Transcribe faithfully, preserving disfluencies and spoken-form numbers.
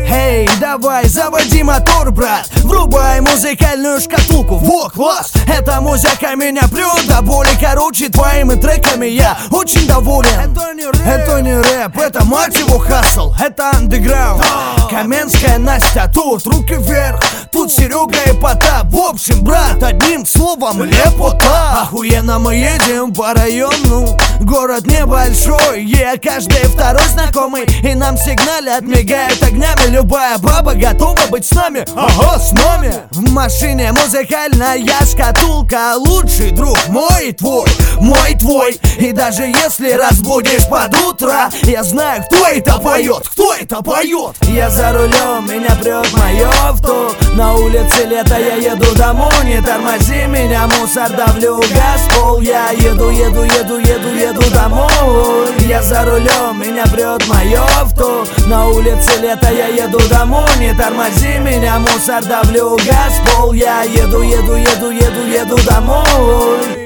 Эй, давай, заводи мотор, брат. Врубай музыкальную шкатулку. Во, класс! Эта музыка меня прет до боли. Короче, твоими треками я очень доволен. Это не рэп, это, не рэп, это мать его хасл. Это андеграунд. Каменская Настя, тут руки вверх. Тут Серега и Потап. В общем, брат, одним словом, лепота. Охуенно мы едем по району. Город небольшой, я каждый второй знакомый. И нам сигналят, мигают огнями. Любая баба готова быть с нами. Ага, с нами. В машине музыкальная шкатулка. Лучший друг мой и твой, мой твой. И даже если разбудишь под утро, я знаю, кто это поет, кто это поет. Я за рулем, меня прет мое авто. На улице лето, я еду домой. Не тормози меня, мусор, давлю газ в пол. Я еду, еду, еду, еду, еду домой. Я за рулем, меня прет мое авто. На улице лето, я еду домой. Не тормози меня, мусор, давлю газ в пол. Я еду, еду, еду, еду, еду домой.